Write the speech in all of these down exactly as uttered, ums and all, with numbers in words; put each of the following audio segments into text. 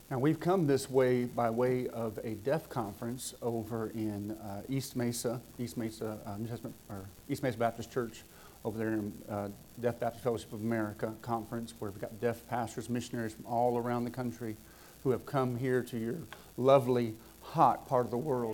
Now, we've come this way by way of a deaf conference over in uh, East Mesa, East Mesa uh, New Testament, or East Mesa Baptist Church over there in uh, Deaf Baptist Fellowship of America conference, where we've got deaf pastors, missionaries from all around the country who have come here to your lovely, hot part of the world.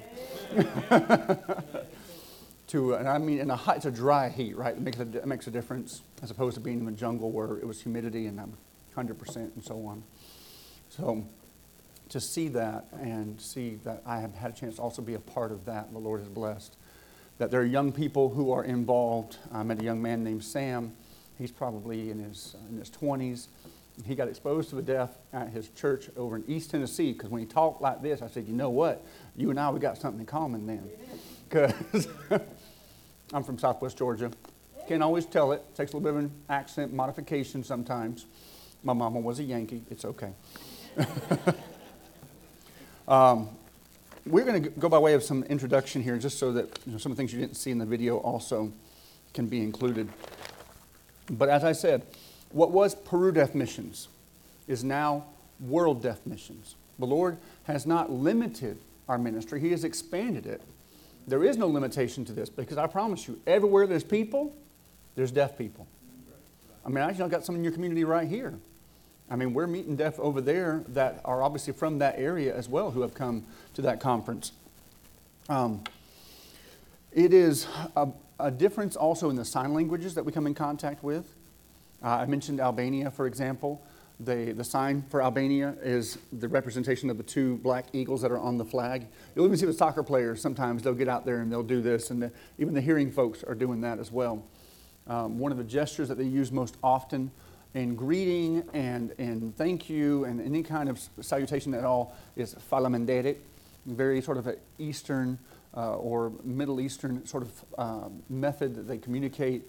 to, and I mean, in a hot, it's a dry heat, right? It makes a, it makes a difference as opposed to being in the jungle where it was humidity and one hundred percent and so on. So, to see that and see that I have had a chance to also be a part of that, the Lord has blessed. That there are young people who are involved. I met a young man named Sam. He's probably in his in his twenties. He got exposed to the deaf at his church over in East Tennessee, because when he talked like this, I said, you know what? You and I, we got something in common then. Because I'm from Southwest Georgia. Can't always tell it. Takes a little bit of an accent modification sometimes. My mama was a Yankee. It's okay. Um, we're going to go by way of some introduction here, just so that you know, some of the things you didn't see in the video also can be included. But as I said, what was Peru Deaf Missions is now World Deaf Missions. The Lord has not limited our ministry. He has expanded it. There is no limitation to this, because I promise you, everywhere there's people, there's deaf people. I mean, I actually got some in your community right here. I mean, we're meeting deaf over there that are obviously from that area as well, who have come to that conference. Um, it is a, a difference also in the sign languages that we come in contact with. Uh, I mentioned Albania, for example. The, the sign for Albania is the representation of the two black eagles that are on the flag. You'll even see the soccer players, sometimes they'll get out there and they'll do this, and the, even the hearing folks are doing that as well. Um, one of the gestures that they use most often in greeting and, and thank you and any kind of salutation at all is falamendere, very sort of an Eastern uh, or Middle Eastern sort of uh, method that they communicate.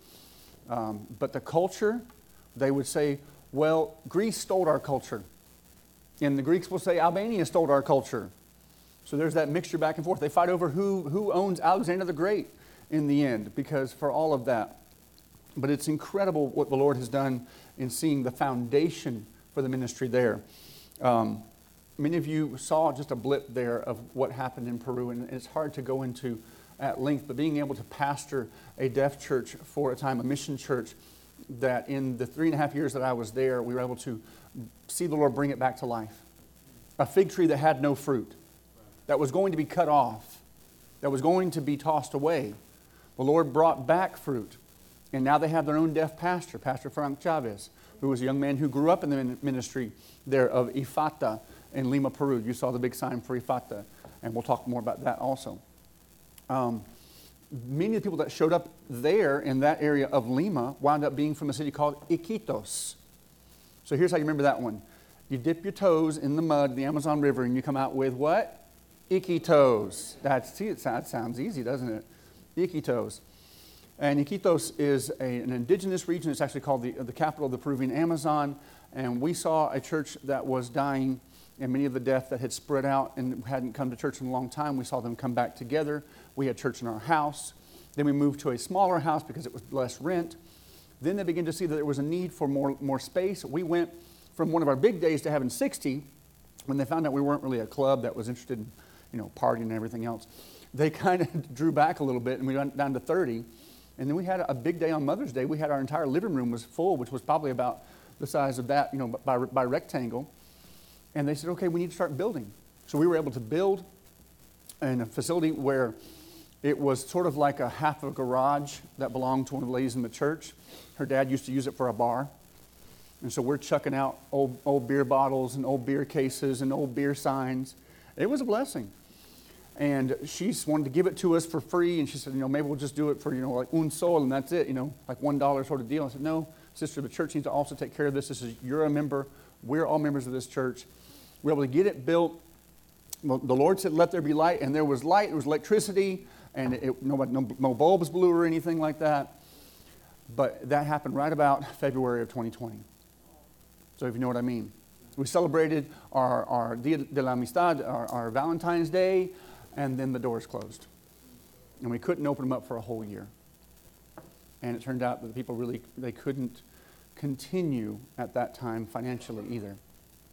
Um, but the culture, they would say, well, Greece stole our culture. And the Greeks will say, Albania stole our culture. So there's that mixture back and forth. They fight over who, who owns Alexander the Great in the end, because for all of that. But it's incredible what the Lord has done in seeing the foundation for the ministry there. Um, many of you saw just a blip there of what happened in Peru, and it's hard to go into at length, but being able to pastor a deaf church for a time, a mission church, that in the three and a half years that I was there, we were able to see the Lord bring it back to life. A fig tree that had no fruit, that was going to be cut off, that was going to be tossed away. The Lord brought back fruit. And now they have their own deaf pastor, Pastor Frank Chavez, who was a young man who grew up in the ministry there of Ifata in Lima, Peru. You saw the big sign for Ifata, and we'll talk more about that also. Um, many of the people that showed up there in that area of Lima wound up being from a city called Iquitos. So here's how you remember that one. You dip your toes in the mud in the Amazon River, and you come out with what? Iquitos. That's, see, it sounds easy, doesn't it? Iquitos. And Iquitos is a, an indigenous region. It's actually called the, the capital of the Peruvian Amazon. And we saw a church that was dying, and many of the deaf that had spread out and hadn't come to church in a long time, we saw them come back together. We had church in our house. Then we moved to a smaller house because it was less rent. Then they began to see that there was a need for more, more space. We went from one of our big days to having sixty. When they found out we weren't really a club that was interested in, you know, partying and everything else, they kind of drew back a little bit, and we went down to thirty. And then we had a big day on Mother's Day. We had our entire living room was full, which was probably about the size of that, you know, by, by rectangle. And they said, okay, we need to start building. So we were able to build in a facility where it was sort of like a half of a garage that belonged to one of the ladies in the church. Her dad used to use it for a bar. And so we're chucking out old, old beer bottles and old beer cases and old beer signs. It was a blessing. And she wanted to give it to us for free, and she said, you know, maybe we'll just do it for, you know, like un sol, and that's it, you know, like one dollar sort of deal. I said, no, sister, the church needs to also take care of this. This is, you're a member. We're all members of this church. We were able to get it built. Well, the Lord said, let there be light, and there was light. There was electricity, and it, nobody, no, no bulbs blew or anything like that. But that happened right about February of twenty twenty. So if you know what I mean. We celebrated our, our Dia de la Amistad, our, our Valentine's Day, and then the doors closed. And we couldn't open them up for a whole year. And it turned out that the people really, they couldn't continue at that time financially either.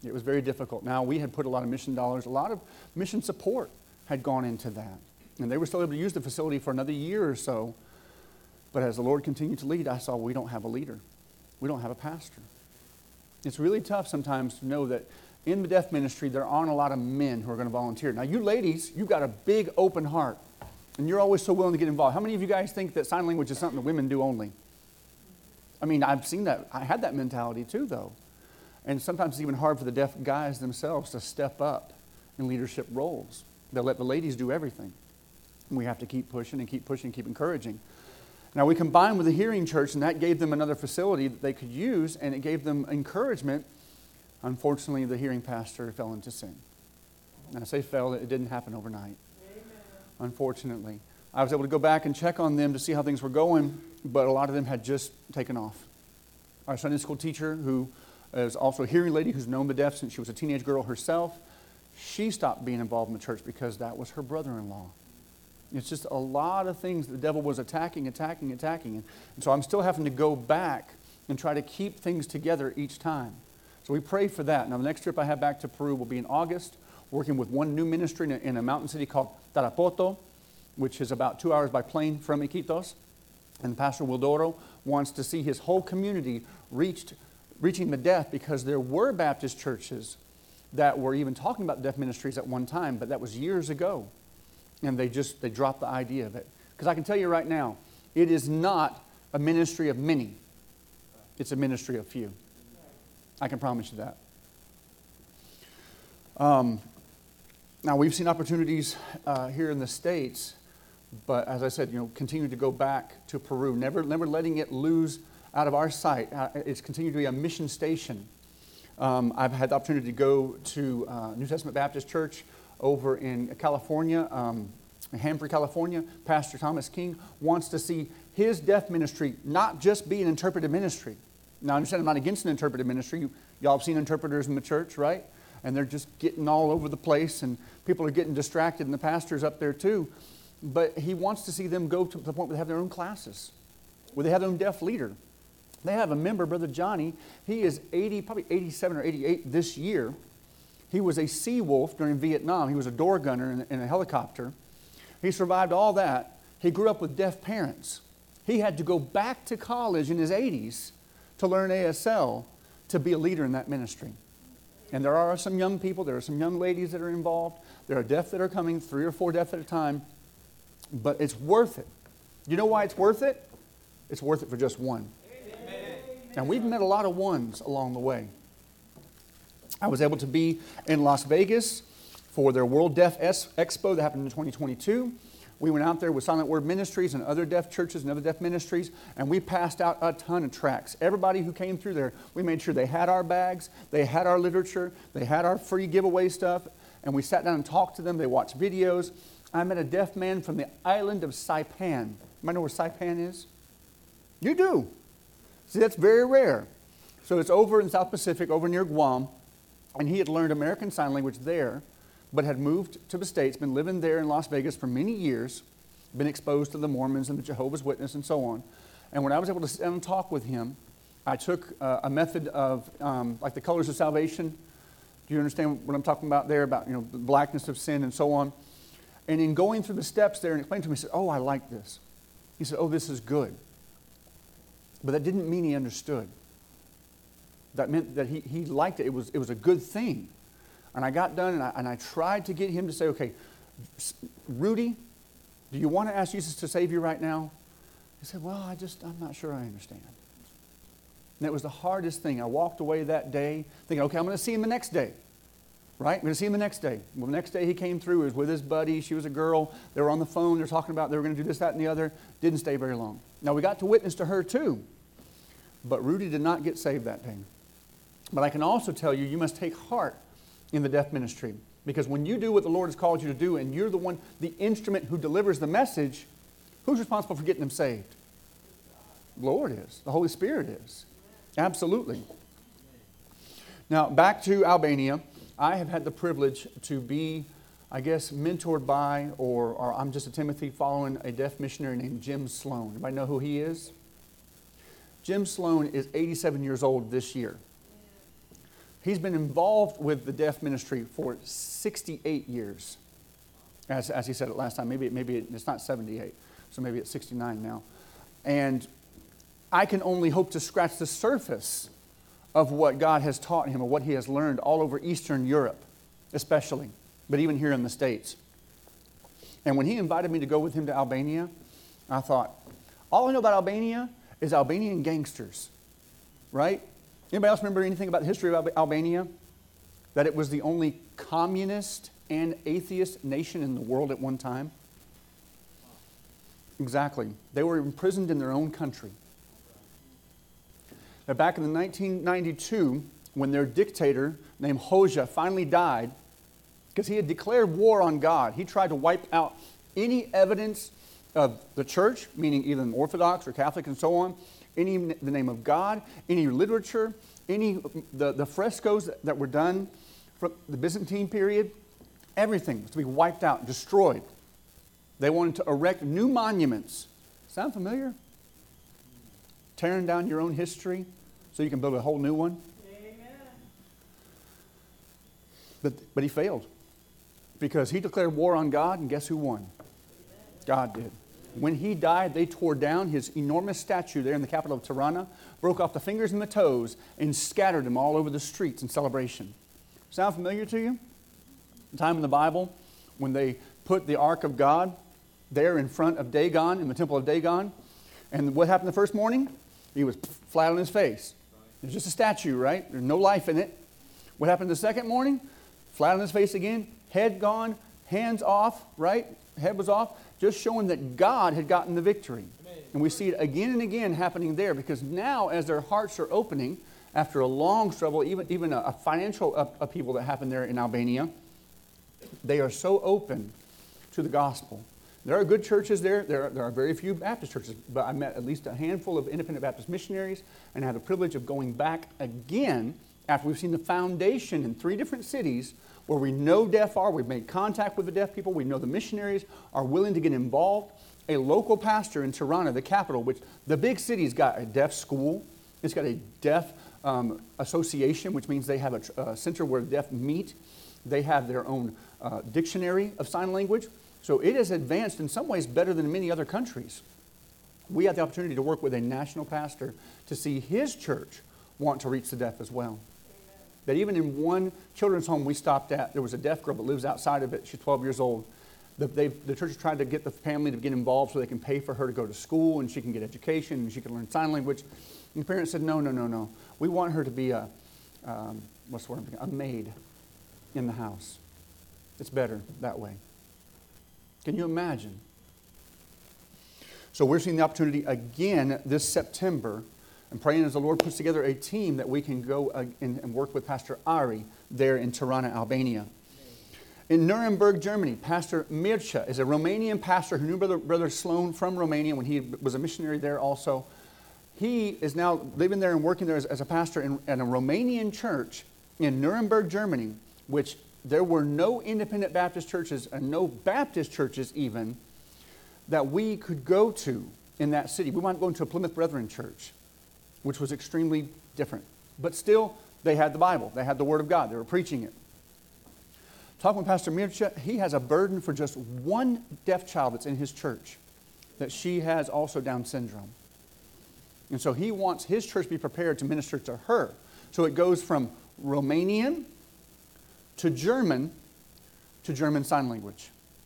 It was very difficult. Now, we had put a lot of mission dollars, a lot of mission support had gone into that. And they were still able to use the facility for another year or so. But as the Lord continued to lead, I saw we don't have a leader. We don't have a pastor. It's really tough sometimes to know that in the deaf ministry, there aren't a lot of men who are going to volunteer. Now, you ladies, you've got a big open heart. And you're always so willing to get involved. How many of you guys think that sign language is something that women do only? I mean, I've seen that. I had that mentality too, though. And sometimes it's even hard for the deaf guys themselves to step up in leadership roles. They'll let the ladies do everything. And we have to keep pushing and keep pushing and keep encouraging. Now, we combined with the Hearing Church, and that gave them another facility that they could use, and it gave them encouragement. Unfortunately, the hearing pastor fell into sin. And I say fell, it didn't happen overnight. Amen. Unfortunately. I was able to go back and check on them to see how things were going, but a lot of them had just taken off. Our Sunday school teacher, who is also a hearing lady who's known the deaf since she was a teenage girl herself, she stopped being involved in the church because that was her brother-in-law. It's just a lot of things the devil was attacking, attacking, attacking. And so I'm still having to go back and try to keep things together each time. So we pray for that. Now, the next trip I have back to Peru will be in August, working with one new ministry in a, in a mountain city called Tarapoto, which is about two hours by plane from Iquitos. And Pastor Wildoro wants to see his whole community reached, reaching the deaf, because there were Baptist churches that were even talking about deaf ministries at one time, but that was years ago. And they just, they dropped the idea of it. Because I can tell you right now, it is not a ministry of many. It's a ministry of few. I can promise you that. Um, now, we've seen opportunities uh, here in the States, but as I said, you know, continue to go back to Peru, never, never letting it lose out of our sight. Uh, it's continued to be a mission station. Um, I've had the opportunity to go to uh, New Testament Baptist Church over in California, um, in Hanford, California. Pastor Thomas King wants to see his deaf ministry not just be an interpretive ministry. Now, I understand I'm not against an interpretive ministry. You, y'all have seen interpreters in the church, right? And they're just getting all over the place, and people are getting distracted, and the pastor's up there too. But he wants to see them go to the point where they have their own classes, where they have their own deaf leader. They have a member, Brother Johnny. He is eighty, probably eighty-seven or eighty-eight this year. He was a sea wolf during Vietnam. He was a door gunner in, in a helicopter. He survived all that. He grew up with deaf parents. He had to go back to college in his eighties to learn A S L to be a leader in that ministry. And there are some young people, there are some young ladies that are involved. There are deaf that are coming, three or four deaf at a time. But it's worth it. You know why it's worth it? It's worth it for just one. Amen. And we've met a lot of ones along the way. I was able to be in Las Vegas for their World Deaf Expo that happened in twenty twenty-two. We went out there with Silent Word Ministries and other deaf churches and other deaf ministries, and we passed out a ton of tracts. Everybody who came through there, we made sure they had our bags, they had our literature, they had our free giveaway stuff, and we sat down and talked to them. They watched videos. I met a deaf man from the island of Saipan. You might know where Saipan is? You do. See, that's very rare. So it's over in South Pacific, over near Guam, and he had learned American Sign Language there, but had moved to the States, been living there in Las Vegas for many years, been exposed to the Mormons and the Jehovah's Witnesses and so on. And when I was able to sit down and talk with him, I took uh, a method of, um, like the colors of salvation. Do you understand what I'm talking about there, about, you know, the blackness of sin and so on? And in going through the steps there and explaining to him, he said, oh, I like this. He said, oh, this is good. But that didn't mean he understood. That meant that he, he liked it. It was, it was a good thing. And I got done, and I, and I tried to get him to say, okay, Rudy, do you want to ask Jesus to save you right now? He said, well, I just, I'm not sure I understand. And it was the hardest thing. I walked away that day thinking, okay, I'm going to see him the next day. Right? I'm going to see him the next day. Well, the next day he came through. He was with his buddy. She was a girl. They were on the phone. They were talking about they were going to do this, that, and the other. Didn't stay very long. Now, we got to witness to her too. But Rudy did not get saved that day. But I can also tell you, you must take heart in the deaf ministry. Because when you do what the Lord has called you to do, and you're the one, the instrument who delivers the message, who's responsible for getting them saved? The Lord is. The Holy Spirit is. Absolutely. Now, back to Albania. I have had the privilege to be, I guess, mentored by, or, or I'm just a Timothy following a deaf missionary named Jim Sloan. Anybody know who he is? Jim Sloan is eighty-seven years old this year. He's been involved with the deaf ministry for sixty-eight years. As, as he said it last time, maybe, maybe it's not seventy-eight, so maybe it's sixty-nine now. And I can only hope to scratch the surface of what God has taught him or what he has learned all over Eastern Europe, especially, but even here in the States. And when he invited me to go with him to Albania, I thought, all I know about Albania is Albanian gangsters, right? Anybody else remember anything about the history of Albania? That it was the only communist and atheist nation in the world at one time? Exactly. They were imprisoned in their own country. Now, back in the nineteen ninety-two, when their dictator named Hoxha finally died, because he had declared war on God, he tried to wipe out any evidence of the church, meaning either Orthodox or Catholic and so on, any the name of God, any literature, any the, the frescoes that, that were done from the Byzantine period, everything was to be wiped out, destroyed. They wanted to erect new monuments. Sound familiar? Tearing down your own history so you can build a whole new one. Amen. But, but he failed because he declared war on God, and guess who won? God did. When he died, they tore down his enormous statue there in the capital of Tirana, broke off the fingers and the toes, and scattered them all over the streets in celebration. Sound familiar to you? The time in the Bible when they put the Ark of God there in front of Dagon, in the temple of Dagon. And what happened the first morning? He was flat on his face. It's just a statue, right? There's no life in it. What happened the second morning? Flat on his face again, head gone, hands off, right? Head was off, just showing that God had gotten the victory. Amen. And we see it again and again happening there, because now as their hearts are opening, after a long struggle, even, even a, a financial up, upheaval that happened there in Albania, they are so open to the gospel. There are good churches there. There are, there are very few Baptist churches, but I met at least a handful of independent Baptist missionaries and had the privilege of going back again after we've seen the foundation in three different cities where we know deaf are. We've made contact with the deaf people. We know the missionaries are willing to get involved. A local pastor in Tirana, the capital, which the big city's got a deaf school. It's got a deaf um, association, which means they have a, a center where the deaf meet. They have their own uh, dictionary of sign language. So it is advanced in some ways better than many other countries. We had the opportunity to work with a national pastor to see his church want to reach the deaf as well. Amen. That even in one children's home we stopped at, there was a deaf girl that lives outside of it. She's twelve years old. The, they, the church tried to get the family to get involved so they can pay for her to go to school and she can get education and she can learn sign language. And the parents said, no, no, no, no. We want her to be a, um, what's the word? A maid in the house. It's better that way. Can you imagine? So we're seeing the opportunity again this September and praying as the Lord puts together a team that we can go uh, and, and work with Pastor Ari there in Tirana, Albania. In Nuremberg, Germany, Pastor Mircea is a Romanian pastor who knew Brother, Brother Sloan from Romania when he was a missionary there also. He is now living there and working there as, as a pastor in, in a Romanian church in Nuremberg, Germany, which there were no independent Baptist churches and no Baptist churches even that we could go to in that city. We wound up going to a Plymouth Brethren church, which was extremely different. But still, they had the Bible. They had the Word of God. They were preaching it. Talking with Pastor Mircea, he has a burden for just one deaf child that's in his church, that she has also Down syndrome. And so he wants his church to be prepared to minister to her. So it goes from Romanian to German, to German Sign Language.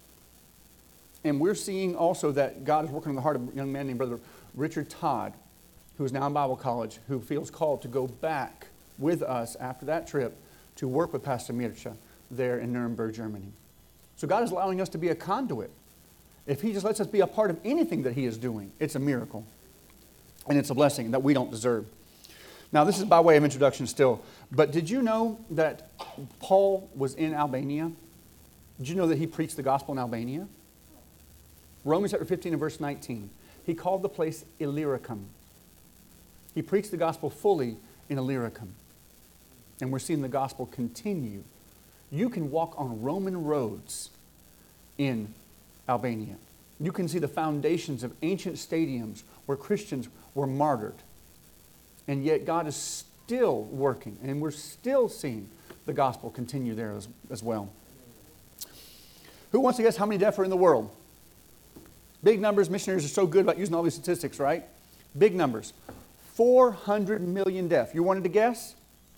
And we're seeing also that God is working on the heart of a young man named Brother Richard Todd, who is now in Bible college, who feels called to go back with us after that trip to work with Pastor Mircea there in Nuremberg, Germany. So God is allowing us to be a conduit. If he just lets us be a part of anything that he is doing, it's a miracle. And it's a blessing that we don't deserve. Now, this is by way of introduction still, but did you know that Paul was in Albania? Did you know that he preached the gospel in Albania? Romans chapter fifteen and verse nineteen. He called the place Illyricum. He preached the gospel fully in Illyricum. And we're seeing the gospel continue. You can walk on Roman roads in Albania. You can see the foundations of ancient stadiums where Christians were martyred. And yet God is still working, and we're still seeing the gospel continue there as, as well. Who wants to guess how many deaf are in the world? Big numbers. Missionaries are so good about using all these statistics, right? Big numbers. four hundred million deaf. You wanted to guess?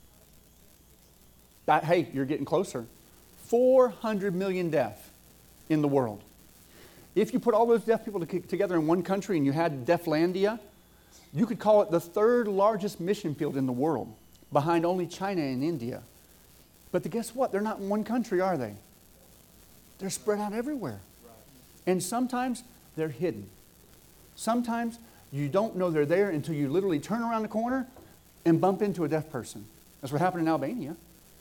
That, hey, you're getting closer. four hundred million deaf in the world. If you put all those deaf people to, together in one country and you had Deaflandia, you could call it the third largest mission field in the world, behind only China and India. But the, guess what? They're not in one country, are they? They're spread out everywhere. And sometimes they're hidden. Sometimes you don't know they're there until you literally turn around the corner and bump into a deaf person. That's what happened in Albania.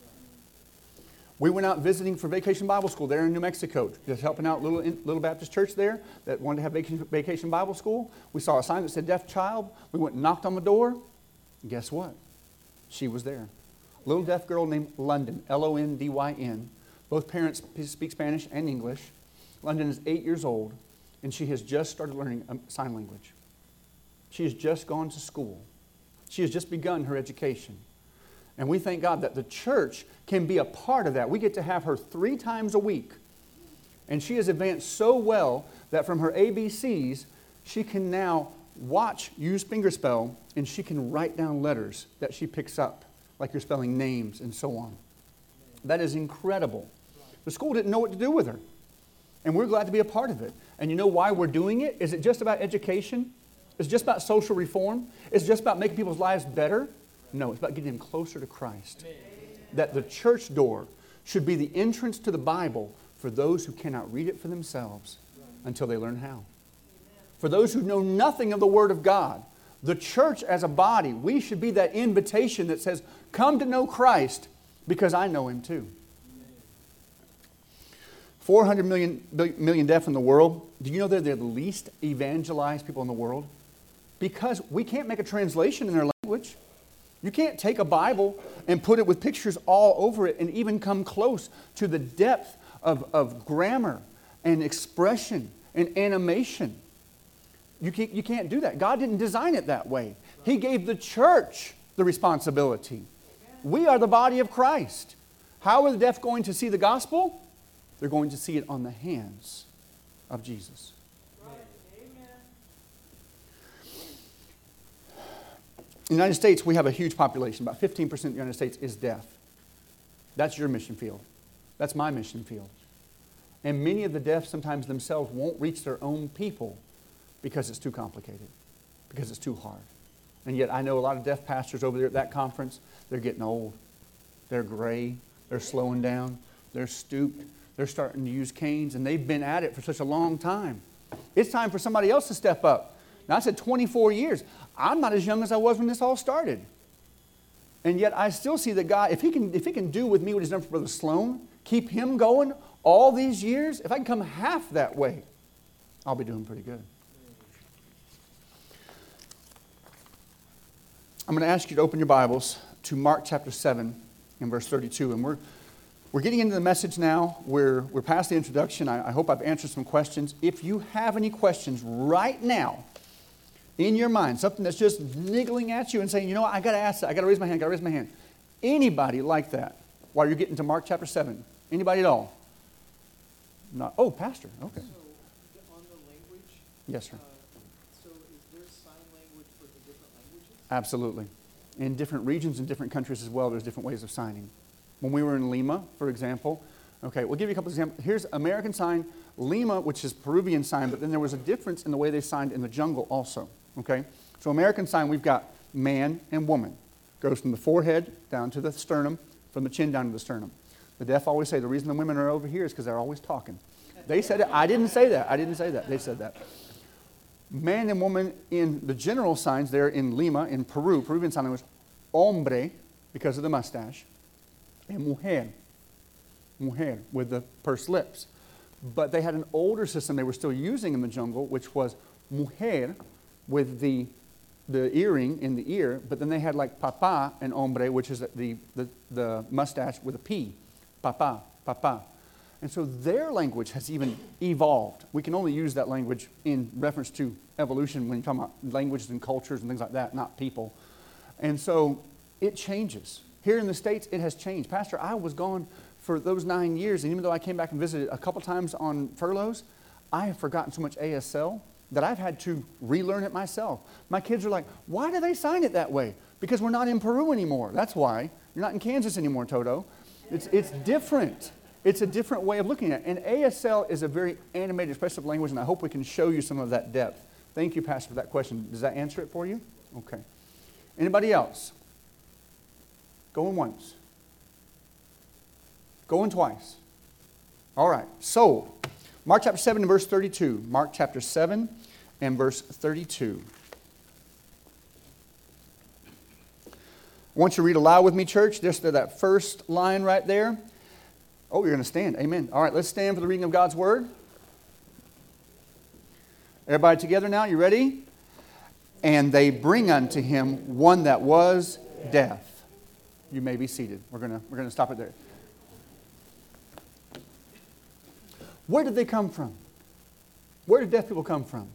We went out visiting for Vacation Bible School there in New Mexico, just helping out little little Baptist church there that wanted to have vacation, vacation Bible School. We saw a sign that said deaf child. We went and knocked on the door. And guess what? She was there. A little deaf girl named London, L O N D Y N. Both parents speak Spanish and English. London is eight years old, and she has just started learning um, sign language. She has just gone to school. She has just begun her education. And we thank God that the church can be a part of that. We get to have her three times a week. And she has advanced so well that from her A B Cs, she can now watch, use fingerspell, and she can write down letters that she picks up, like you're spelling names and so on. That is incredible. The school didn't know what to do with her. And we're glad to be a part of it. And you know why we're doing it? Is it just about education? Is it just about social reform? Is it just about making people's lives better? No, it's about getting them closer to Christ. Amen. That the church door should be the entrance to the Bible for those who cannot read it for themselves until they learn how. Amen. For those who know nothing of the Word of God, the church as a body, we should be that invitation that says, come to know Christ because I know Him too. four hundred million, million deaf in the world. Do you know that they're the least evangelized people in the world? Because we can't make a translation in their language. You can't take a Bible and put it with pictures all over it and even come close to the depth of, of grammar and expression and animation. You can't, you can't do that. God didn't design it that way. He gave the church the responsibility. We are the body of Christ. How are the deaf going to see the gospel? They're going to see it on the hands of Jesus. In the United States, we have a huge population. About fifteen percent of the United States is deaf. That's your mission field. That's my mission field. And many of the deaf sometimes themselves won't reach their own people because it's too complicated, because it's too hard. And yet I know a lot of deaf pastors over there at that conference, they're getting old. They're gray. They're slowing down. They're stooped. They're starting to use canes, and they've been at it for such a long time. It's time for somebody else to step up. Now, I said twenty-four years. I'm not as young as I was when this all started. And yet I still see that God, if he can, if he can do with me what He's done for Brother Sloan, keep him going all these years, if I can come half that way, I'll be doing pretty good. I'm going to ask you to open your Bibles to Mark chapter seven and verse thirty-two. And we're, we're getting into the message now. We're, we're past the introduction. I, I hope I've answered some questions. If you have any questions right now, in your mind, something that's just niggling at you and saying, you know what, I got to ask that. I got to raise my hand. I got to raise my hand. Anybody like that while you're getting to Mark chapter seven? Anybody at all? Not. Oh, Pastor. Okay. So, on the language. Yes, sir. Uh, so, is there sign language for the different languages? Absolutely. In different regions and different countries as well, there's different ways of signing. When we were in Lima, for example, okay, we'll give you a couple of examples. Here's American sign, Lima, which is Peruvian sign, but then there was a difference in the way they signed in the jungle also. Okay, so American sign, we've got man and woman. Goes from the forehead down to the sternum, from the chin down to the sternum. The deaf always say the reason the women are over here is because they're always talking. They said it. I didn't say that. I didn't say that. They said that. Man and woman in the general signs there in Lima, in Peru, Peruvian sign was hombre, because of the mustache, and mujer, mujer, with the pursed lips. But they had an older system they were still using in the jungle, which was mujer, with the the earring in the ear, but then they had like papa and hombre, which is the, the, the mustache with a P. Papa, papa. And so their language has even evolved. We can only use that language in reference to evolution when you're talking about languages and cultures and things like that, not people. And so it changes. Here in the States, it has changed. Pastor, I was gone for those nine years, and even though I came back and visited a couple times on furloughs, I have forgotten so much A S L that I've had to relearn it myself. My kids are like, why do they sign it that way? Because we're not in Peru anymore. That's why. You're not in Kansas anymore, Toto. It's, it's different. It's a different way of looking at it. And A S L is a very animated, expressive language, and I hope we can show you some of that depth. Thank you, Pastor, for that question. Does that answer it for you? Okay. Anybody else? Going once. Going twice. All right. So, Mark chapter seven and verse thirty-two. Mark chapter seven and verse thirty-two. I want you to read aloud with me, church. Just that first line right there. Oh, you're going to stand. Amen. All right, let's stand for the reading of God's Word. Everybody together now, you ready? And they bring unto him one that was deaf. You may be seated. We're going to, we're going to stop it there. Where did they come from? Where did deaf people come from?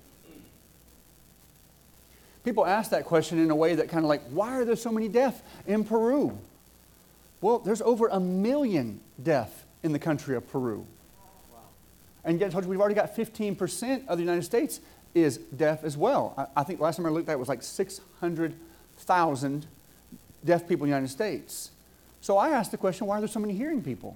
People ask that question in a way that kind of like, why are there so many deaf in Peru? Well, there's over a million deaf in the country of Peru. Wow. And yet I told you we've already got fifteen percent of the United States is deaf as well. I, I think last time I looked at it was like six hundred thousand deaf people in the United States. So I asked the question, why are there so many hearing people?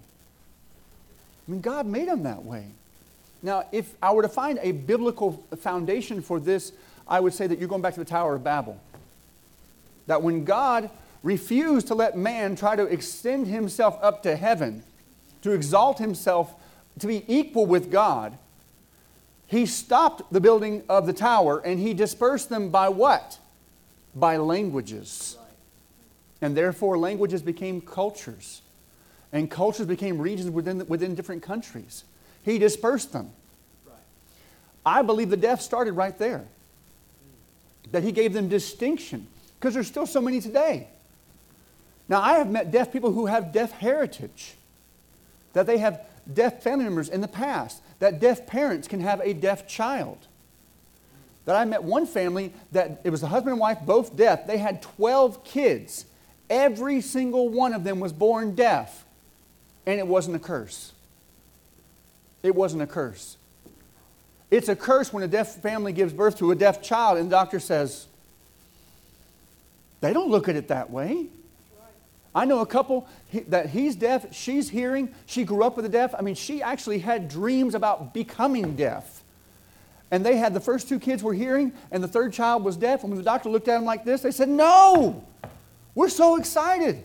I mean, God made them that way. Now, if I were to find a biblical foundation for this, I would say that you're going back to the Tower of Babel. That when God refused to let man try to extend himself up to heaven, to exalt himself, to be equal with God, he stopped the building of the tower and he dispersed them by what? By languages. Right. And therefore languages became cultures. And cultures became regions within, within different countries. He dispersed them. Right. I believe the deaf started right there. That he gave them distinction. Because there's still so many today. Now, I have met deaf people who have deaf heritage. That they have deaf family members in the past. That deaf parents can have a deaf child. That I met one family that it was a husband and wife, both deaf. They had twelve kids. Every single one of them was born deaf. And it wasn't a curse. It wasn't a curse. It's a curse when a deaf family gives birth to a deaf child and the doctor says, they don't look at it that way. I know a couple he, that he's deaf, she's hearing, she grew up with a deaf. I mean, she actually had dreams about becoming deaf. And they had the first two kids were hearing and the third child was deaf. And when the doctor looked at them like this, they said, no, we're so excited.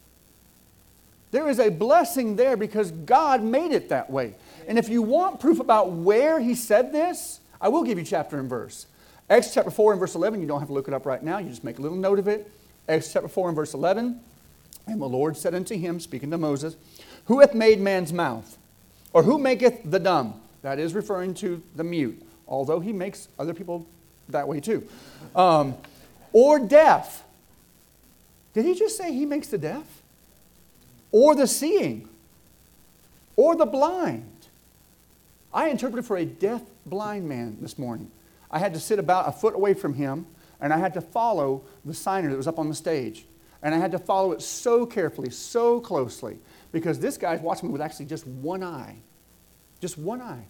There is a blessing there because God made it that way. And if you want proof about where he said this, I will give you chapter and verse. Acts chapter four and verse eleven, you don't have to look it up right now. You just make a little note of it. Acts chapter four and verse eleven. And the Lord said unto him, speaking to Moses, who hath made man's mouth? Or who maketh the dumb? That is referring to the mute. Although he makes other people that way too. Um, or deaf. Did he just say he makes the deaf? Or the seeing? Or the blind? I interpreted for a deaf blind man this morning. I had to sit about a foot away from him, and I had to follow the signer that was up on the stage. And I had to follow it so carefully, so closely, because this guy's watching me with actually just one eye. Just one eye.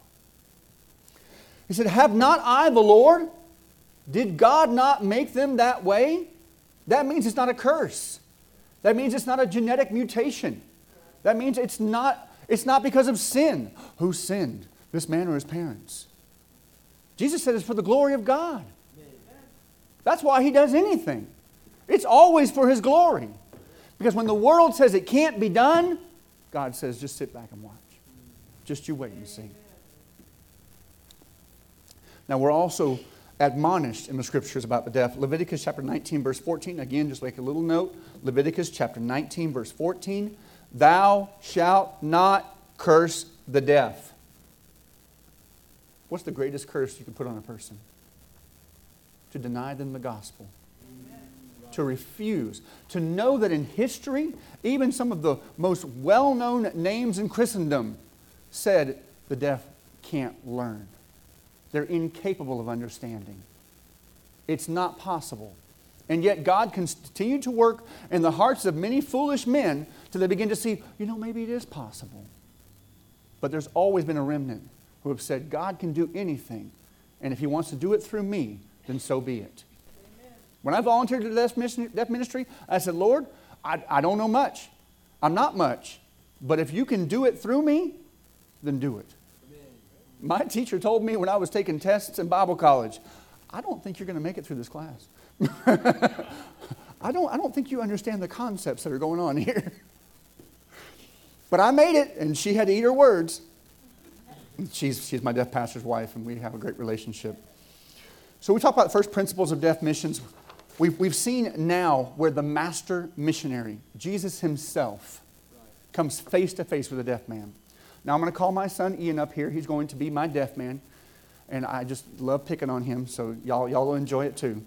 He said, have not I the Lord? Did God not make them that way? That means it's not a curse. That means it's not a genetic mutation. That means it's not, it's not because of sin. Who sinned? This man or his parents? Jesus said it's for the glory of God. That's why he does anything. It's always for his glory. Because when the world says it can't be done, God says just sit back and watch. Just you wait and see. Now we're also admonished in the scriptures about the deaf. Leviticus chapter nineteen verse fourteen. Again, just make a little note. Leviticus chapter nineteen verse fourteen. Thou shalt not curse the deaf. What's the greatest curse you can put on a person? To deny them the gospel. To refuse. To know that in history, even some of the most well-known names in Christendom said the deaf can't learn. They're incapable of understanding. It's not possible. And yet God can continue to work in the hearts of many foolish men till they begin to see, you know, maybe it is possible. But there's always been a remnant who have said, God can do anything. And if He wants to do it through me, then so be it. Amen. When I volunteered to the deaf ministry, I said, Lord, I, I don't know much. I'm not much. But if you can do it through me, then do it. Amen. My teacher told me when I was taking tests in Bible college, I don't think you're going to make it through this class. I don't, I don't think you understand the concepts that are going on here. But I made it, and she had to eat her words. She's, she's my deaf pastor's wife, and we have a great relationship. So we talk about first principles of deaf missions. We've, we've seen now where the master missionary, Jesus Himself, comes face to face with a deaf man. Now I'm going to call my son Ian up here. He's going to be my deaf man. And I just love picking on him, so y'all, y'all will enjoy it too.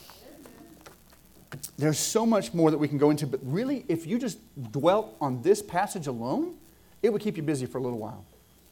There's so much more that we can go into, but really, if you just dwelt on this passage alone, it would keep you busy for a little while.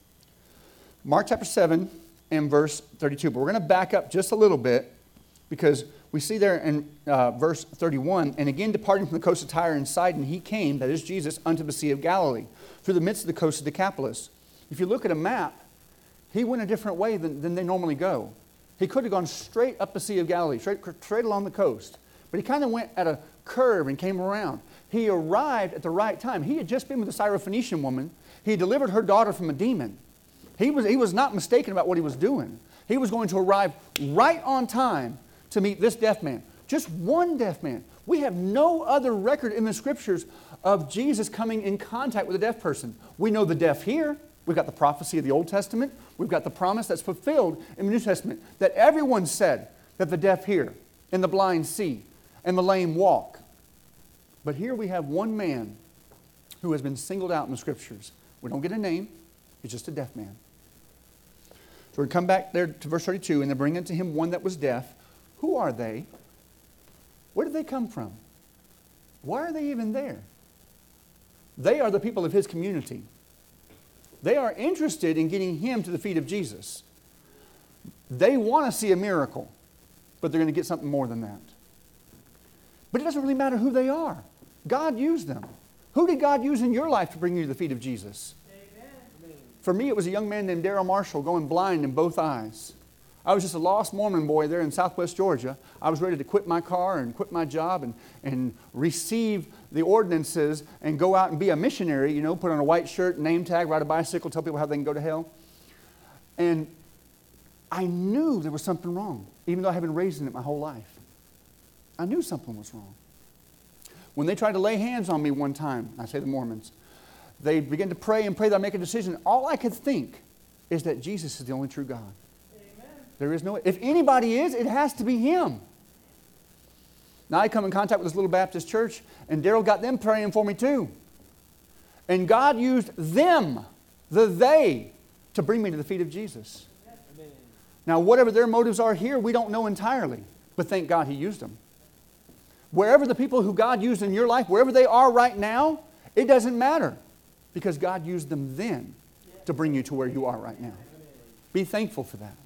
Mark chapter seven and verse thirty-two. But we're going to back up just a little bit because we see there in uh, verse thirty-one, and again departing from the coast of Tyre and Sidon, He came, that is Jesus, unto the Sea of Galilee, through the midst of the coast of Decapolis. If you look at a map, He went a different way than, than they normally go. He could have gone straight up the Sea of Galilee, straight, straight along the coast. But He kind of went at a curve and came around. He arrived at the right time. He had just been with a Syrophoenician woman. He delivered her daughter from a demon. He was, he was not mistaken about what he was doing. He was going to arrive right on time to meet this deaf man. Just one deaf man. We have no other record in the Scriptures of Jesus coming in contact with a deaf person. We know the deaf here. We've got the prophecy of the Old Testament. We've got the promise that's fulfilled in the New Testament that everyone said that the deaf hear and the blind see and the lame walk. But here we have one man who has been singled out in the Scriptures. We don't get a name. He's just a deaf man. So we come back there to verse thirty-two, and they bring unto Him one that was deaf. Who are they? Where did they come from? Why are they even there? They are the people of His community. They are interested in getting him to the feet of Jesus. They want to see a miracle, but they're going to get something more than that. But it doesn't really matter who they are. God used them. Who did God use in your life to bring you to the feet of Jesus? Amen. For me, it was a young man named Daryl Marshall going blind in both eyes. I was just a lost Mormon boy there in southwest Georgia. I was ready to quit my car and quit my job and, and receive the ordinances and go out and be a missionary, you know, put on a white shirt, name tag, ride a bicycle, tell people how they can go to hell. And I knew there was something wrong, even though I had been raised in it my whole life. I knew something was wrong. When they tried to lay hands on me one time, I say the Mormons, they began to pray and pray that I make a decision. All I could think is that Jesus is the only true God. There is no, if anybody is, it has to be Him. Now I come in contact with this little Baptist church, and Daryl got them praying for me too. And God used them, the they, to bring me to the feet of Jesus. Amen. Now whatever their motives are here, we don't know entirely. But thank God He used them. Wherever the people who God used in your life, wherever they are right now, it doesn't matter. Because God used them then to bring you to where you are right now. Be thankful for that.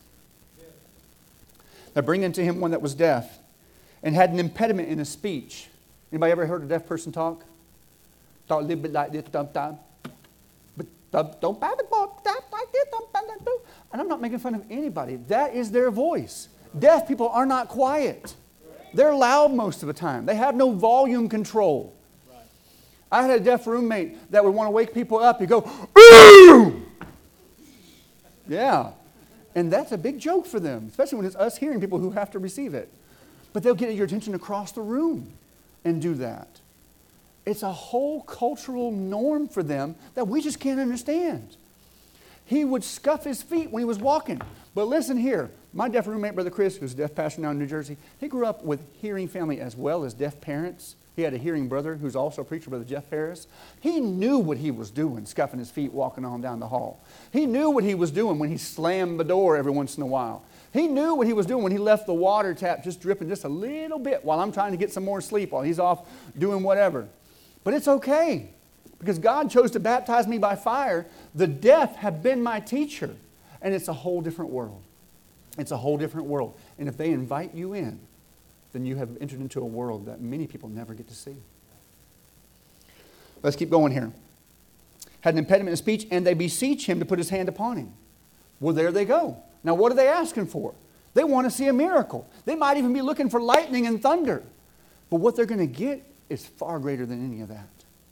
They bring unto Him one that was deaf and had an impediment in his speech. Anybody ever heard a deaf person talk? Talk a little bit like this, dum dum. But don't like this, and I'm not making fun of anybody. That is their voice. Deaf people are not quiet. They're loud most of the time. They have no volume control. I had a deaf roommate that would want to wake people up. He'd go, ooh! Yeah. And that's a big joke for them, especially when it's us hearing people who have to receive it. But they'll get your attention across the room and do that. It's a whole cultural norm for them that we just can't understand. He would scuff his feet when he was walking. But listen here, my deaf roommate, Brother Chris, who's a deaf pastor now in New Jersey, he grew up with hearing family as well as deaf parents. He had a hearing brother who's also a preacher, Brother Jeff Harris. He knew what he was doing, scuffing his feet, walking on down the hall. He knew what he was doing when he slammed the door every once in a while. He knew what he was doing when he left the water tap just dripping just a little bit while I'm trying to get some more sleep, while he's off doing whatever. But it's okay, because God chose to baptize me by fire. The deaf have been my teacher, and it's a whole different world. It's a whole different world. And if they invite you in, then you have entered into a world that many people never get to see. Let's keep going here. Had an impediment in speech, and they beseech him to put his hand upon him. Well, there they go. Now, what are they asking for? They want to see a miracle. They might even be looking for lightning and thunder. But what they're going to get is far greater than any of that.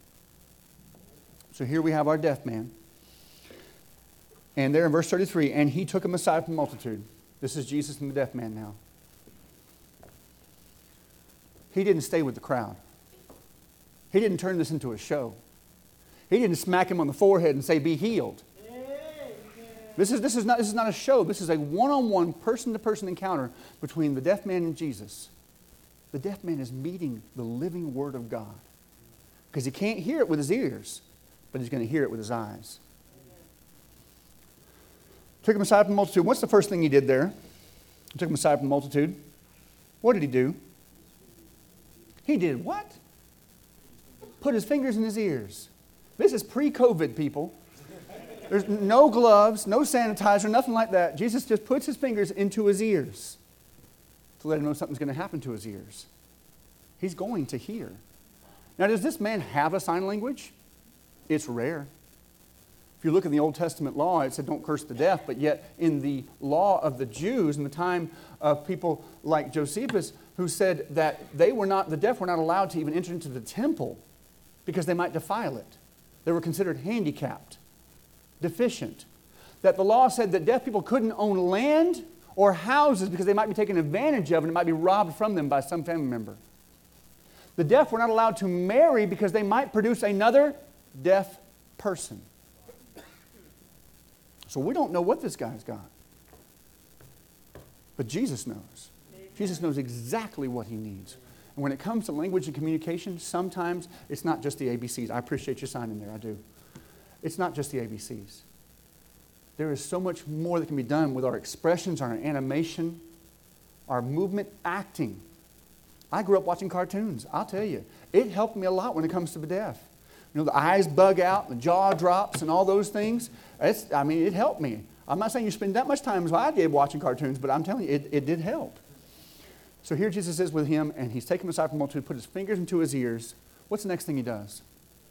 So here we have our deaf man. And there in verse thirty-three, and he took him aside from the multitude. This is Jesus and the deaf man now. He didn't stay with the crowd. He didn't turn this into a show. He didn't smack him on the forehead and say, be healed. This is, this is, not, this is not a show. This is a one-on-one, person-to-person encounter between the deaf man and Jesus. The deaf man is meeting the living Word of God. Because he can't hear it with his ears, but he's going to hear it with his eyes. Took him aside from the multitude. What's the first thing he did there? He took him aside from the multitude. What did he do? He did what? Put his fingers in his ears. This is pre-COVID, people. There's no gloves, no sanitizer, nothing like that. Jesus just puts his fingers into his ears to let him know something's going to happen to his ears. He's going to hear. Now, does this man have a sign language? It's rare. If you look in the Old Testament law, it said don't curse the deaf, but yet in the law of the Jews, in the time of people like Josephus, who said that they were not, the deaf were not allowed to even enter into the temple because they might defile it. They were considered handicapped, deficient. That the law said that deaf people couldn't own land or houses because they might be taken advantage of and it might be robbed from them by some family member. The deaf were not allowed to marry because they might produce another deaf person. So we don't know what this guy's got. But Jesus knows. Jesus knows exactly what he needs. And when it comes to language and communication, sometimes it's not just the A B Cs. I appreciate you signing there, I do. It's not just the A B Cs. There is so much more that can be done with our expressions, our animation, our movement, acting. I grew up watching cartoons. I'll tell you, it helped me a lot when it comes to the deaf. You know, the eyes bug out, the jaw drops, and all those things. It's, I mean, it helped me. I'm not saying you spend that much time as I did watching cartoons, but I'm telling you, it, it did help. So here Jesus is with him, and he's taken him aside from the multitude, put his fingers into his ears. What's the next thing he does?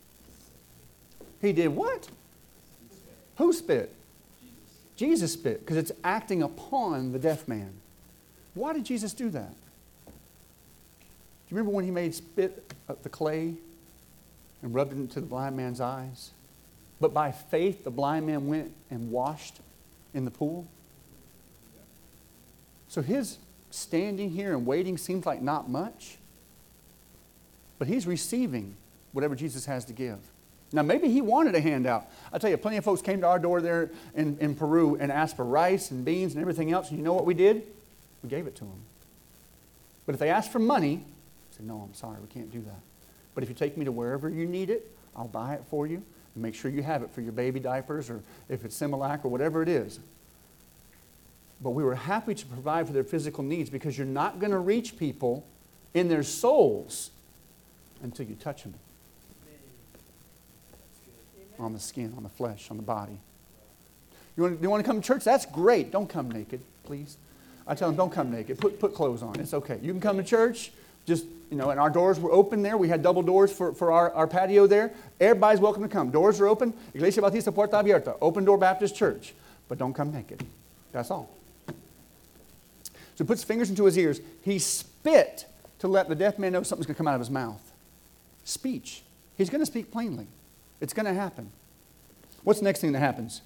He did what? Who spit? Jesus spit, because it's acting upon the deaf man. Why did Jesus do that? Do you remember when he made spit of the clay and rubbed it into the blind man's eyes? But by faith, the blind man went and washed in the pool. So his standing here and waiting seems like not much, but he's receiving whatever Jesus has to give. Now, maybe he wanted a handout. I tell you, plenty of folks came to our door there in, in Peru and asked for rice and beans and everything else, and you know what we did? We gave it to them. But if they asked for money, I said, no, I'm sorry, we can't do that. But if you take me to wherever you need it, I'll buy it for you and make sure you have it for your baby diapers or if it's Similac or whatever it is. But we were happy to provide for their physical needs because you're not going to reach people in their souls until you touch them. On the skin, on the flesh, on the body. You want, you want to come to church? That's great. Don't come naked, please. I tell them, don't come naked. Put, put clothes on. It's okay. You can come to church. Just, you know, and our doors were open there. We had double doors for, for our, our patio there. Everybody's welcome to come. Doors are open. Iglesia Bautista Puerta Abierta. Open Door Baptist Church. But don't come naked. That's all. So he puts his fingers into his ears. He spit to let the deaf man know something's going to come out of his mouth. Speech. He's going to speak plainly. It's going to happen. What's the next thing that happens?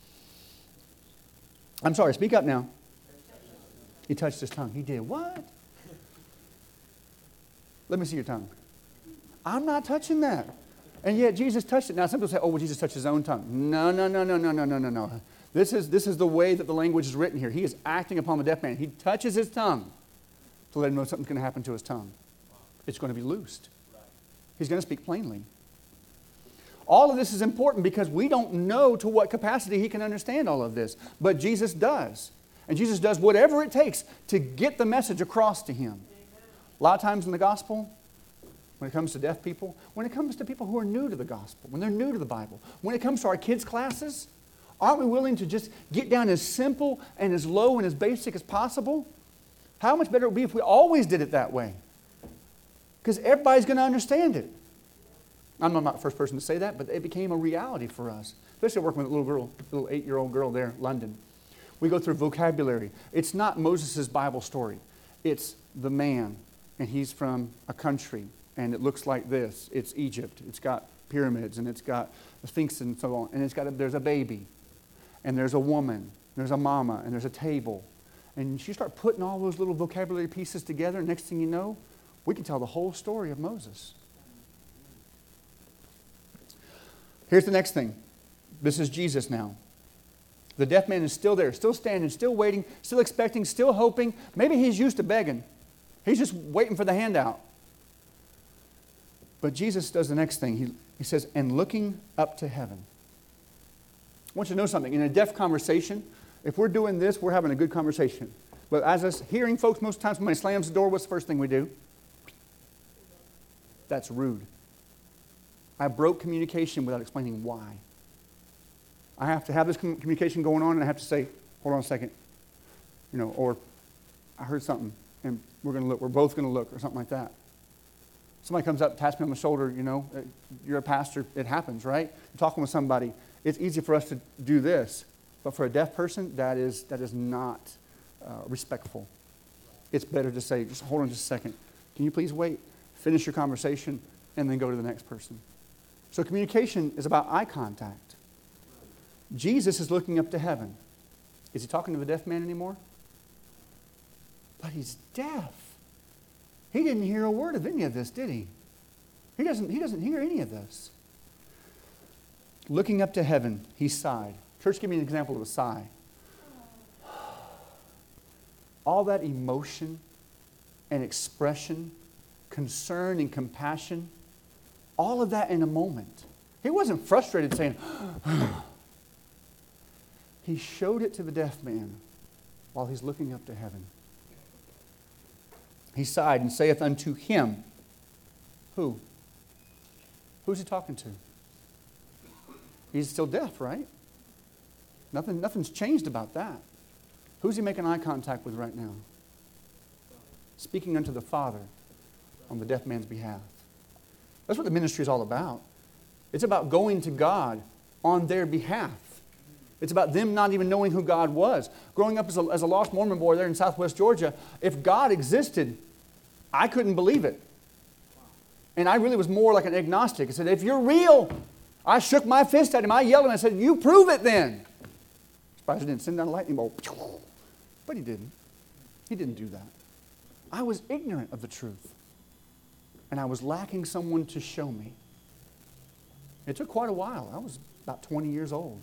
I'm sorry, speak up now. He touched his tongue. He did what? Let me see your tongue. I'm not touching that. And yet Jesus touched it. Now some people say, oh, well, Jesus touched his own tongue. No, no, no, no, no, no, no, no, no. This is, this is the way that the language is written here. He is acting upon the deaf man. He touches his tongue to let him know something's going to happen to his tongue. It's going to be loosed. He's going to speak plainly. All of this is important because we don't know to what capacity he can understand all of this. But Jesus does. And Jesus does whatever it takes to get the message across to him. A lot of times in the gospel, when it comes to deaf people, when it comes to people who are new to the gospel, when they're new to the Bible, when it comes to our kids' classes, aren't we willing to just get down as simple and as low and as basic as possible? How much better it would be if we always did it that way? Because everybody's going to understand it. I'm not the first person to say that, but it became a reality for us. Especially working with a little girl, a little eight-year-old girl there, London. We go through vocabulary. It's not Moses' Bible story. It's the man, and he's from a country, and it looks like this. It's Egypt. It's got pyramids, and it's got the Sphinx and so on. And it's got a, there's a baby, and there's a woman, there's a mama, and there's a table. And you start putting all those little vocabulary pieces together, and next thing you know, we can tell the whole story of Moses. Here's the next thing. This is Jesus now. The deaf man is still there, still standing, still waiting, still expecting, still hoping. Maybe he's used to begging. He's just waiting for the handout. But Jesus does the next thing. He, he says, and looking up to heaven. I want you to know something. In a deaf conversation, if we're doing this, we're having a good conversation. But as us hearing folks, most times when somebody slams the door, what's the first thing we do? That's rude. I broke communication without explaining why. I have to have this communication going on, and I have to say, hold on a second. You know, or I heard something, and we're going to look. We're both going to look, or something like that. Somebody comes up, taps me on the shoulder, you know, you're a pastor, it happens, right? You're talking with somebody. It's easy for us to do this, but for a deaf person, that is, that is not uh, respectful. It's better to say, just hold on just a second. Can you please wait, finish your conversation, and then go to the next person. So communication is about eye contact. Jesus is looking up to heaven. Is he talking to the deaf man anymore? But he's deaf. He didn't hear a word of any of this, did he? He doesn't, he doesn't hear any of this. Looking up to heaven, he sighed. Church, give me an example of a sigh. All that emotion and expression, concern and compassion, all of that in a moment. He wasn't frustrated saying, he showed it to the deaf man while he's looking up to heaven. He sighed and saith unto him, who? Who's he talking to? He's still deaf, right? Nothing, nothing's changed about that. Who's he making eye contact with right now? Speaking unto the Father on the deaf man's behalf. That's what the ministry is all about. It's about going to God on their behalf. It's about them not even knowing who God was. Growing up as a, as a lost Mormon boy there in southwest Georgia, if God existed, I couldn't believe it. And I really was more like an agnostic. I said, if you're real, I shook my fist at him. I yelled and I said, you prove it then. Surprised he didn't send down a lightning bolt. But he didn't. He didn't do that. I was ignorant of the truth. And I was lacking someone to show me. It took quite a while. I was about twenty years old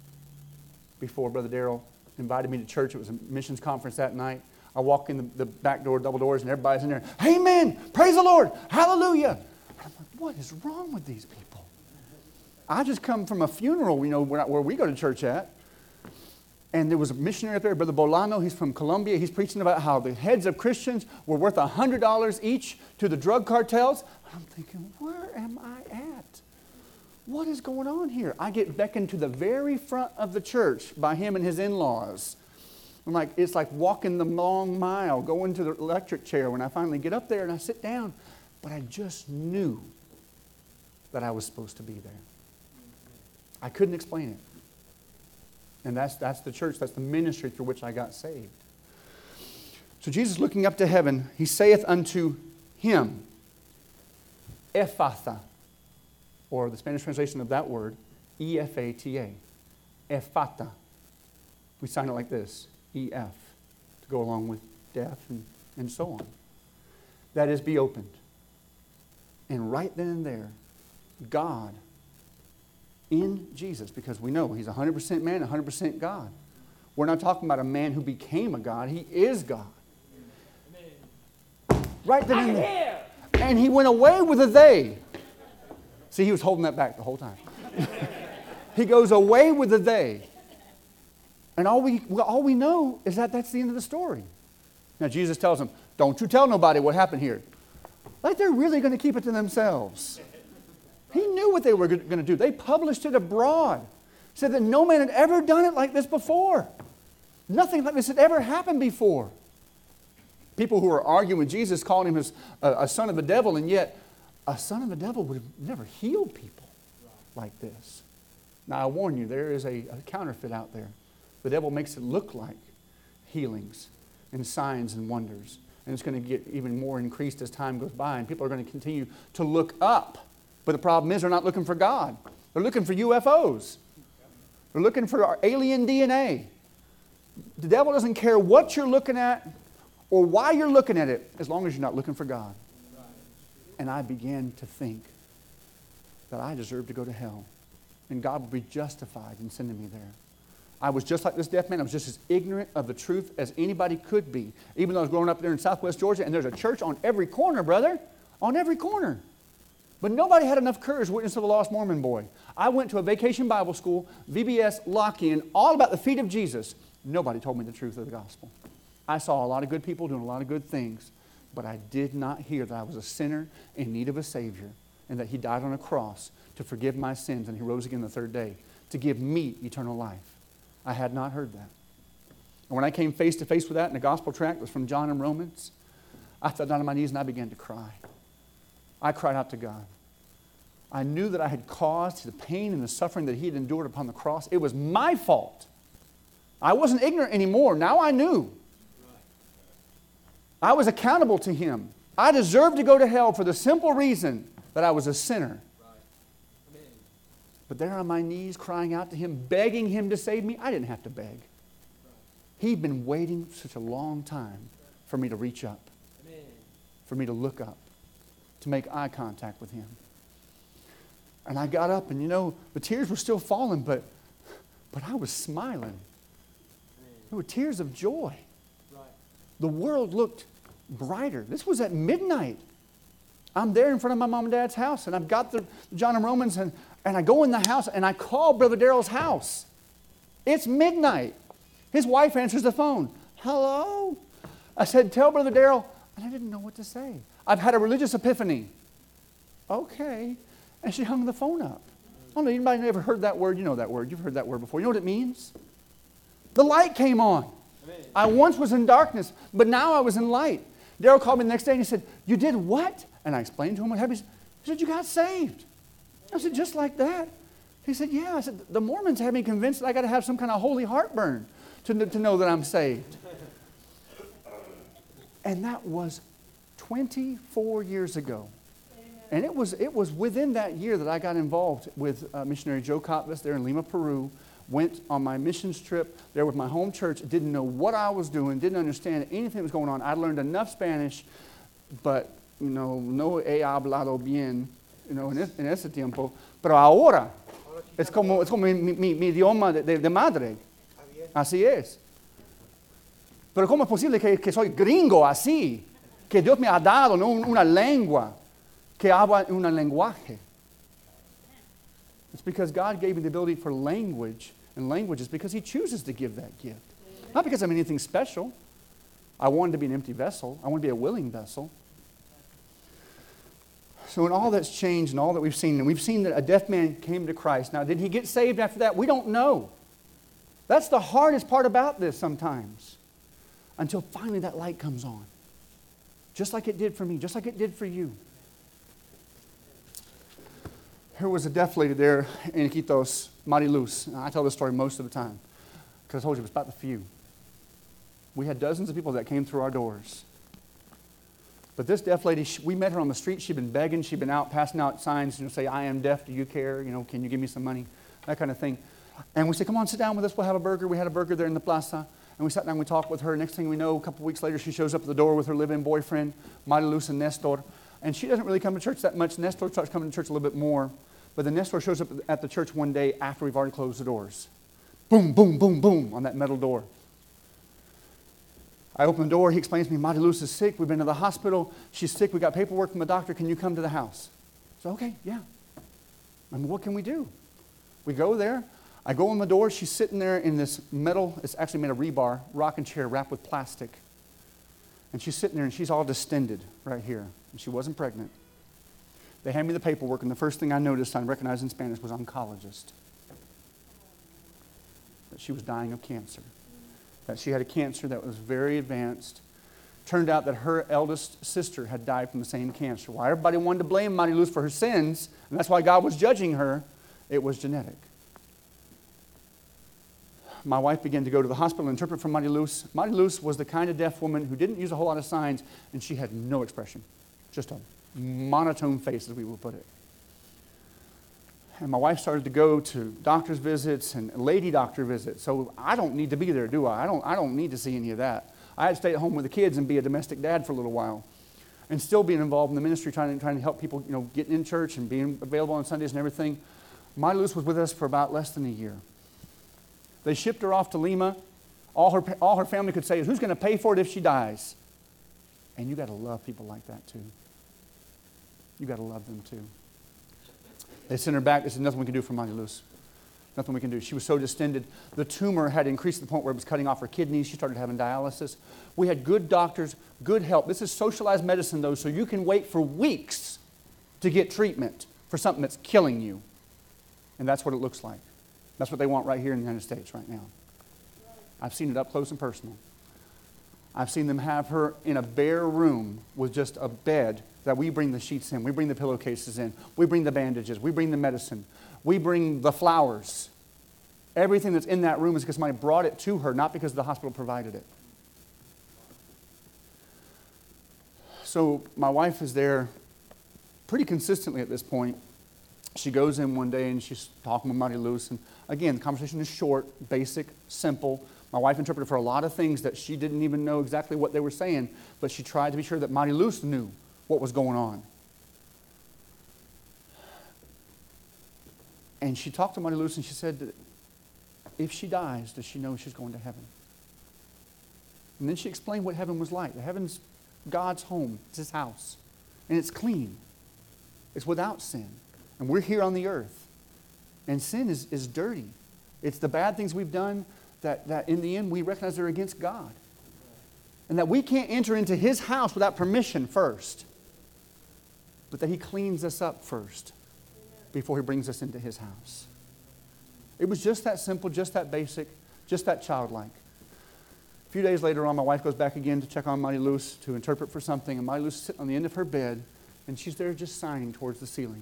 before Brother Darrell invited me to church. It was a missions conference that night. I walk in the, the back door, double doors, and everybody's in there. Amen! Praise the Lord! Hallelujah! And I'm like, what is wrong with these people? I just come from a funeral, you know, where, where we go to church at. And there was a missionary up there, Brother Bolano. He's from Colombia. He's preaching about how the heads of Christians were worth one hundred dollars each to the drug cartels. And I'm thinking, where am I at? What is going on here? I get beckoned to the very front of the church by him and his in-laws. I'm like, it's like walking the long mile, going to the electric chair when I finally get up there and I sit down. But I just knew that I was supposed to be there. I couldn't explain it. And that's, that's the church, that's the ministry through which I got saved. So Jesus looking up to heaven, he saith unto him, Ephatha, or the Spanish translation of that word, E F A T A, Ephata. We sign it like this, E F, to go along with deaf and, and so on. That is, be opened. And right then and there, God, in Jesus, because we know he's one hundred percent man, one hundred percent God. We're not talking about a man who became a God. He is God. Amen. Right then and there. And he went away with a they. See, he was holding that back the whole time. He goes away with a they. And all we, well, all we know is that that's the end of the story. Now Jesus tells them, don't you tell nobody what happened here. Like they're really going to keep it to themselves. He knew what they were going to do. They published it abroad. Said that no man had ever done it like this before. Nothing like this had ever happened before. People who were arguing with Jesus calling him his, uh, a son of the devil, and yet a son of the devil would have never healed people like this. Now I warn you, there is a, a counterfeit out there. The devil makes it look like healings and signs and wonders. And it's going to get even more increased as time goes by. And people are going to continue to look up. But the problem is they're not looking for God. They're looking for U F Os. They're looking for our alien D N A. The devil doesn't care what you're looking at or why you're looking at it, as long as you're not looking for God. And I began to think that I deserve to go to hell. And God would be justified in sending me there. I was just like this deaf man. I was just as ignorant of the truth as anybody could be. Even though I was growing up there in Southwest Georgia, and there's a church on every corner, brother. On every corner. But nobody had enough courage to witness to the lost Mormon boy. I went to a vacation Bible school, V B S, lock-in, all about the feet of Jesus. Nobody told me the truth of the gospel. I saw a lot of good people doing a lot of good things, but I did not hear that I was a sinner in need of a Savior, and that He died on a cross to forgive my sins, and He rose again the third day to give me eternal life. I had not heard that. And when I came face to face with that, and the gospel tract was from John and Romans, I fell down on my knees and I began to cry. I cried out to God. I knew that I had caused the pain and the suffering that He had endured upon the cross. It was my fault. I wasn't ignorant anymore. Now I knew. I was accountable to Him. I deserved to go to hell for the simple reason that I was a sinner. But there on my knees, crying out to Him, begging Him to save me, I didn't have to beg. He'd been waiting such a long time for me to reach up, for me to look up, to make eye contact with Him. And I got up, and you know, the tears were still falling, but, but I was smiling. There were tears of joy. The world looked brighter. This was at midnight. I'm there in front of my mom and dad's house, and I've got the John and Romans, and, and I go in the house, and I call Brother Darrell's house. It's midnight. His wife answers the phone. Hello? I said, tell Brother Darrell. And I didn't know what to say. I've had a religious epiphany. Okay. And she hung the phone up. I don't know, anybody ever heard that word? You know that word. You've heard that word before. You know what it means? The light came on. Amen. I once was in darkness, but now I was in light. Darrell called me the next day and he said, you did what? And I explained to him what happened. He said, you got saved. I said, just like that? He said, yeah. I said, the Mormons have me convinced that I got to have some kind of holy heartburn to, to know that I'm saved. And that was twenty-four years ago. And it was, it was within that year that I got involved with uh, missionary Joe Cotvis there in Lima, Peru. Went on my missions trip there with my home church. Didn't know what I was doing. Didn't understand anything that was going on. I learned enough Spanish, but, you know, no he hablado bien, you know, en, en ese tiempo. Pero ahora, es como, es como mi, mi, mi idioma de, de, de madre. Así es. Pero ¿cómo es posible que, que soy gringo así? Que Dios me ha dado, ¿no?, una lengua. Que habla un lenguaje. It's because God gave me the ability for language and languages because He chooses to give that gift. Not because I'm anything special. I wanted to be an empty vessel. I want to be a willing vessel. So in all that's changed and all that we've seen, and we've seen that a deaf man came to Christ. Now, did he get saved after that? We don't know. That's the hardest part about this sometimes. Until finally that light comes on. Just like it did for me, just like it did for you. Here was a deaf lady there in Iquitos, Mariluz. I tell this story most of the time because I told you it was about the few. We had dozens of people that came through our doors. But this deaf lady, we met her on the street. She'd been begging. She'd been out passing out signs, you know, say, I am deaf. Do you care? You know, can you give me some money? That kind of thing. And we said, come on, sit down with us. We'll have a burger. We had a burger there in the plaza. And we sat down and we talked with her. Next thing we know, a couple weeks later, she shows up at the door with her live-in boyfriend, Mariluz and Nestor. And she doesn't really come to church that much. Nestor starts coming to church a little bit more. But then Nestor shows up at the church one day after we've already closed the doors. Boom, boom, boom, boom on that metal door. I open the door. He explains to me, Mariluz is sick. We've been to the hospital. She's sick. We got paperwork from the doctor. Can you come to the house? So, okay, yeah. I mean, what can we do? We go there. I go in the door. She's sitting there in this metal, it's actually made of rebar, rocking chair wrapped with plastic. And she's sitting there and she's all distended right here. And she wasn't pregnant. They hand me the paperwork, and the first thing I noticed, I recognized in Spanish, was oncologist. That she was dying of cancer. That she had a cancer that was very advanced, Turned out that her eldest sister had died from the same cancer. Why everybody wanted to blame Mighty Luz for her sins, and that's why God was judging her, it was genetic. My wife began to go to the hospital and interpret for Mighty Luz. Mighty Luz was the kind of deaf woman who didn't use a whole lot of signs, and she had no expression. Just a monotone face, as we would put it. And my wife started to go to doctor's visits and lady doctor visits. So I don't need to be there, do I? I don't, I don't need to see any of that. I had to stay at home with the kids and be a domestic dad for a little while. And still being involved in the ministry, trying to, trying to help people, you know, getting in church and being available on Sundays and everything. Mighty Luz was with us for about less than a year. They shipped her off to Lima. All her, all her family could say is, who's going to pay for it if she dies? And you got to love people like that too. You got to love them too. They sent her back. They said, nothing we can do for Mighty Luz. Nothing we can do. She was so distended. The tumor had increased to the point where it was cutting off her kidneys. She started having dialysis. We had good doctors, good help. This is socialized medicine, though, so you can wait for weeks to get treatment for something that's killing you. And that's what it looks like. That's what they want right here in the United States right now. I've seen it up close and personal. I've seen them have her in a bare room with just a bed that we bring the sheets in, we bring the pillowcases in, we bring the bandages, we bring the medicine, we bring the flowers. Everything that's in that room is because somebody brought it to her, not because the hospital provided it. So my wife is there pretty consistently at this point. She goes in one day and she's talking with Mighty Luz. And again, the conversation is short, basic, simple. My wife interpreted for a lot of things that she didn't even know exactly what they were saying, but she tried to be sure that Mighty Luz knew what was going on. And she talked to Mighty Luz and she said that if she dies, does she know she's going to heaven? And then she explained what heaven was like. The heaven's God's home. It's His house. And it's clean. It's without sin. And we're here on the earth. And sin is, is dirty. It's the bad things we've done that, that in the end we recognize they're against God. And that we can't enter into His house without permission first. But that He cleans us up first before He brings us into His house. It was just that simple, just that basic, just that childlike. A few days later on, my wife goes back again to check on Mighty Luz to interpret for something. And Mighty Luz is sitting on the end of her bed, and she's there just signing towards the ceiling.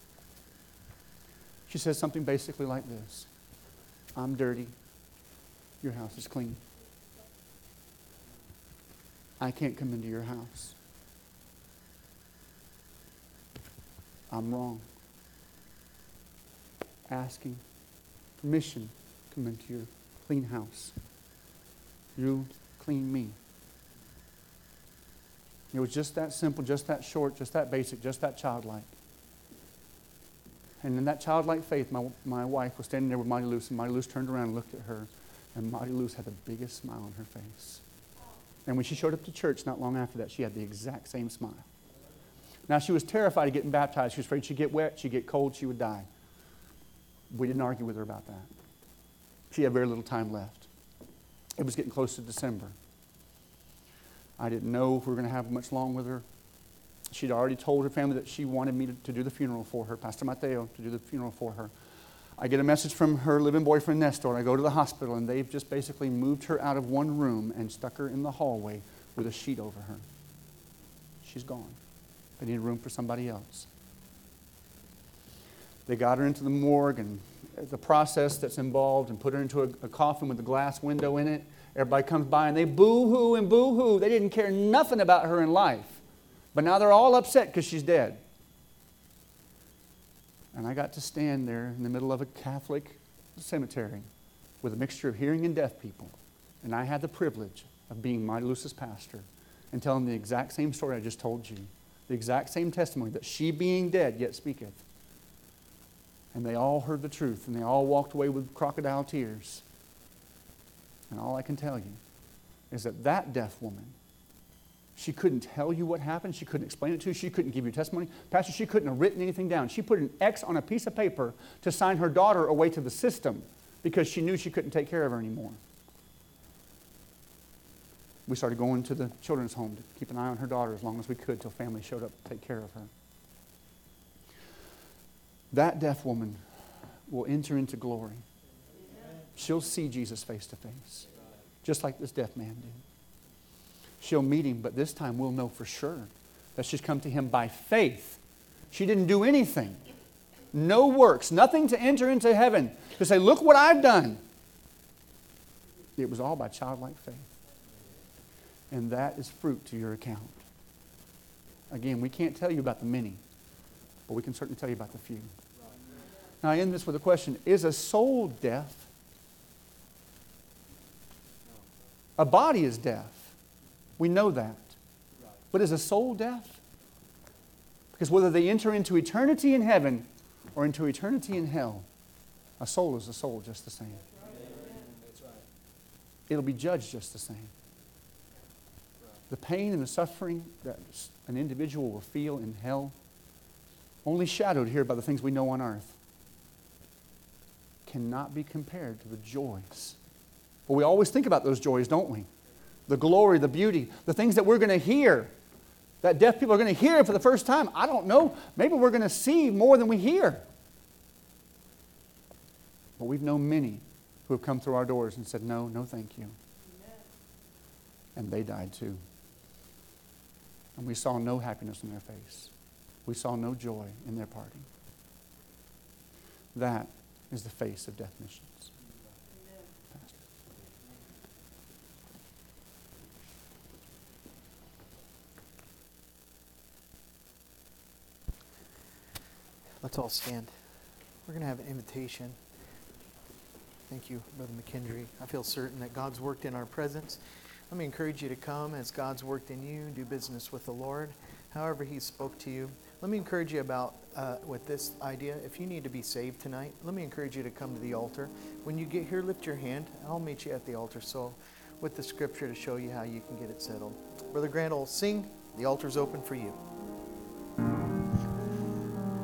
She says something basically like this: I'm dirty. Your house is clean. I can't come into your house. I'm wrong. Asking permission to come into your clean house. You clean me. It was just that simple, just that short, just that basic, just that childlike. And in that childlike faith, my, my wife was standing there with Mighty Luz, and Mighty Luz turned around and looked at her, and Mighty Luz had the biggest smile on her face. And when she showed up to church not long after that, she had the exact same smile. Now, she was terrified of getting baptized. She was afraid she'd get wet, she'd get cold, she would die. We didn't argue with her about that. She had very little time left. It was getting close to December. I didn't know if we were going to have much long with her. She'd already told her family that she wanted me to, to do the funeral for her, Pastor Mateo, to do the funeral for her. I get a message from her living boyfriend, Nestor, and I go to the hospital, and they've just basically moved her out of one room and stuck her in the hallway with a sheet over her. She's gone. They need room for somebody else. They got her into the morgue, and the process that's involved, and put her into a, a coffin with a glass window in it. Everybody comes by, and they boo-hoo and boo-hoo. They didn't care nothing about her in life. But now they're all upset because she's dead. And I got to stand there in the middle of a Catholic cemetery with a mixture of hearing and deaf people. And I had the privilege of being Mighty Luz's pastor and telling the exact same story I just told you. The exact same testimony, that she being dead yet speaketh. And they all heard the truth, and they all walked away with crocodile tears. And all I can tell you is that that deaf woman, she couldn't tell you what happened. She couldn't explain it to you. She couldn't give you testimony. Pastor, she couldn't have written anything down. She put an X on a piece of paper to sign her daughter away to the system because she knew she couldn't take care of her anymore. We started going to the children's home to keep an eye on her daughter as long as we could till family showed up to take care of her. That deaf woman will enter into glory. She'll see Jesus face to face, just like this deaf man did. she'll meet him, but this time we'll know for sure that she's come to him by faith. She didn't do anything. No works, nothing to enter into heaven, to say, look what I've done. It was all by childlike faith. And that is fruit to your account. Again, we can't tell you about the many, but we can certainly tell you about the few. Now I end this with a question. Is a soul death? A body is death. We know that. But is a soul death? Because whether they enter into eternity in heaven or into eternity in hell, a soul is a soul just the same. It'll be judged just the same. The pain and the suffering that an individual will feel in hell, only shadowed here by the things we know on earth, cannot be compared to the joys. But we always think about those joys, don't we? The glory, the beauty, the things that we're going to hear, that deaf people are going to hear for the first time. I don't know. Maybe we're going to see more than we hear. But we've known many who have come through our doors and said, no, no thank you. And they died too. And we saw no happiness in their face. We saw no joy in their parting. That is the face of Death Missions. Pastor. Let's all stand. We're going to have an invitation. Thank you, Brother McKendry. I feel certain that God's worked in our presence. Let me encourage you to come as God's worked in you, do business with the Lord, however He spoke to you. Let me encourage you about, uh, with this idea, if you need to be saved tonight, let me encourage you to come to the altar. When you get here, lift your hand. I'll meet you at the altar. So, with the scripture to show you how you can get it settled. Brother Grant will sing. The altar's open for you.